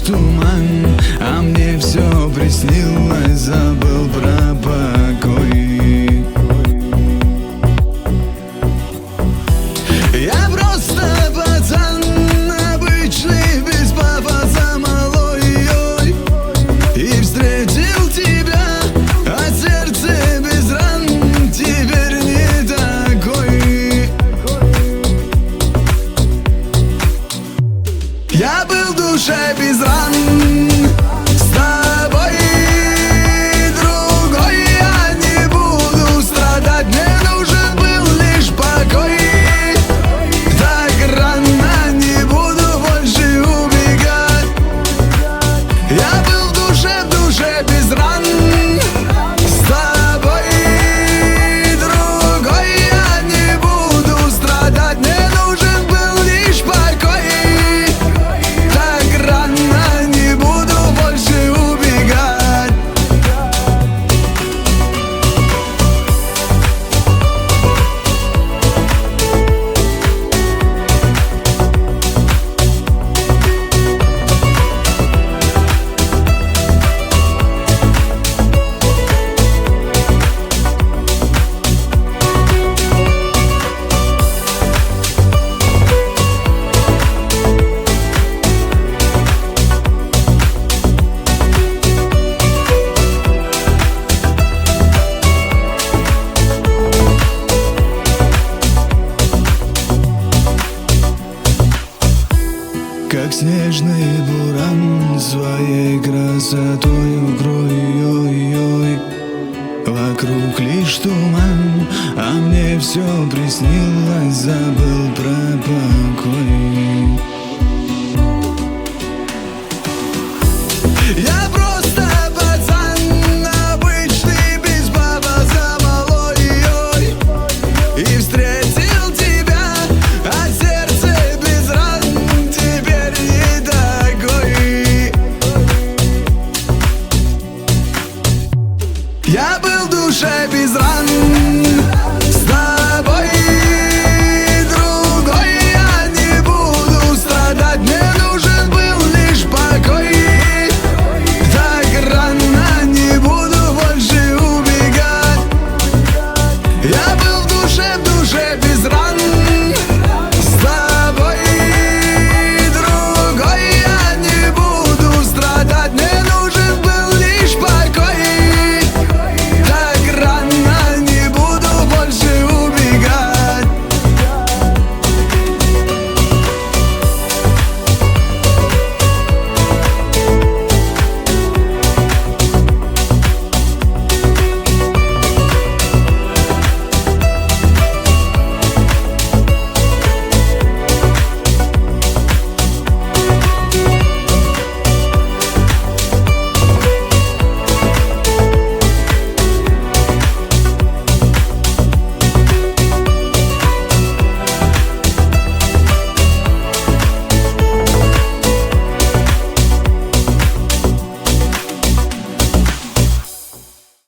туман, а мне все приснилось, забыл про покой. Я просто пацан, обычный, без пафоса малой, и встретил тебя, а сердце без ран теперь не такой. Я был в душе без ран с тобой, другой я не буду страдать, мне нужен был лишь покой. Так рано не буду больше убегать. Я был в душе без ран с тобой, другой я не буду страдать, мне нужен был лишь покой. Как снежный буран своей красотой укрой. Вокруг лишь туман, а мне все приснилось, забыл про покой.